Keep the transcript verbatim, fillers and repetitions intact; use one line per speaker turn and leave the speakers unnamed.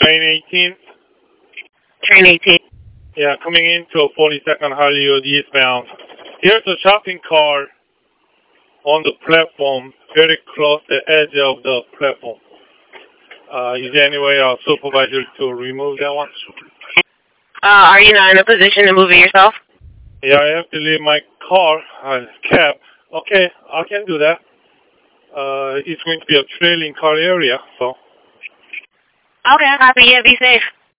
train eighteen.
Train eighteen.
Yeah, coming into forty-second Hollywood eastbound. Here's a shopping cart on the platform, very close to the edge of the platform. Uh, is there any way our supervisor to remove that one?
Uh, are you not in a position to move it yourself?
Yeah, I have to leave my car, uh, cab. Okay, I can do that. Uh, it's going to be a trailing car area, so.
Okay, copy. Yeah, be safe.